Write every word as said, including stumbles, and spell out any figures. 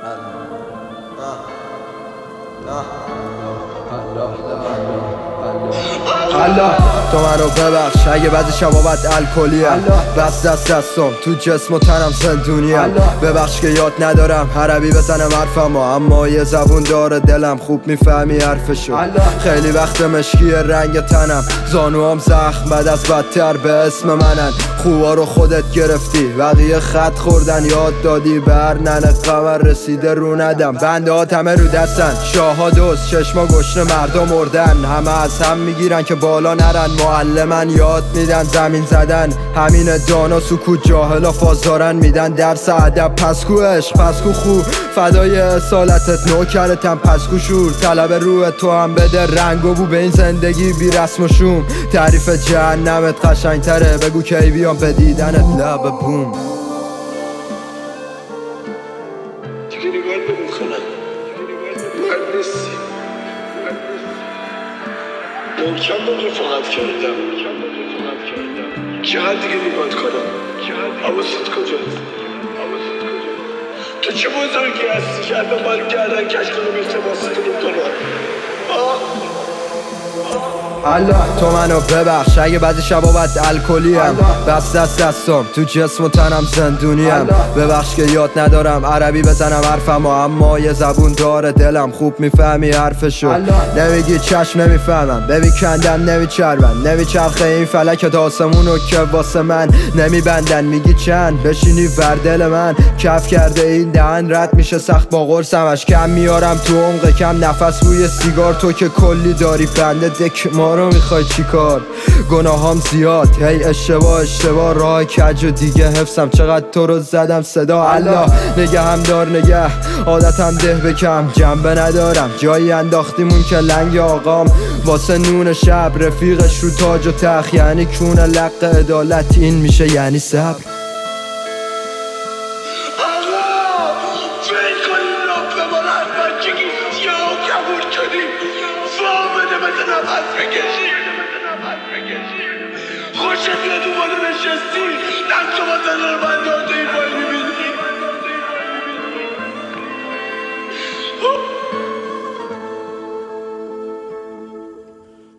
الله تو منو ببخش اگه بعضی شبا بد الکلیم، بس دست دستم تو جسم و تنم زندونیم. ببخش که یاد ندارم عربی بزنم حرفمو، اما یه زبون داره دلم، خوب میفهمی حرفشو. خیلی وقت مشکی رنگ تنم، زانوام زخم بعد از بدتر به اسم منن. خوبا رو خودت گرفتی، بقیه خط خوردن، یاد دادی بر ننه قمر رسیده رو ندم. بنده ها همه رو دستن، شاها دوست چشما گشنه مردم مردن. همه از هم میگیرن که بالا نرن، معلمن یاد میدن زمین زدن. همین دانا سکوت جاهلا فازدارن، میدن درس ادب. پسکو عشق پسکو خوب فدای اصالتت، نوکرتم پسکو شور. طلب روح تو هم بده رنگ و بو به این زندگی بی رسم و شوم. تعریف جهنمت قشنگتره، بگو کی بیام به دیدنت لب بوم. دیگه نگاهت نمی‌کنم، مرد نیستی. محکم با رفاقت کردم، چقدر دیگه نگاهت کنم؟ حواست کجاست؟ تو چه بزرگی هستی که الان باید گردن کش کنم ارتباطت رو کنم؟ الله تو منو ببخش اگه بعضی شبا بد الکلیم، بس دست دستم تو جسم و تنم زندونیم. ببخش که یاد ندارم عربی بزنم حرفمو، اما یه زبون داره دلم، خوب میفهمی حرفشو. نمیگی چشم نمیفهمم، ببین کندم نمیچربن، نمیچرخه این فلکت آسمونو که واسه من نمیبندن. میگی چند بشینی ور دل من، کف کرده این دهن رد میشه سخت با قرصمش. کم میارم تو عمق کم نفس روی سیگار، تو که کلی داری بنده دک ما رو میخوای چی کار؟ گناهام زیاد هی اشتباه اشتباه راه کج و دیگه حفظم. چقدر تو رو زدم صدا الله، نگه هم دار نگه عادتم ده بکم. جنبه ندارم جایی انداختیمون که لنگ آقام واسه نون شب. رفیقش رو تاج و تخت یعنی کون لق عدالت، این میشه یعنی صبر. خوشت میاد اومده نشستی دست و بزن رو من داده ای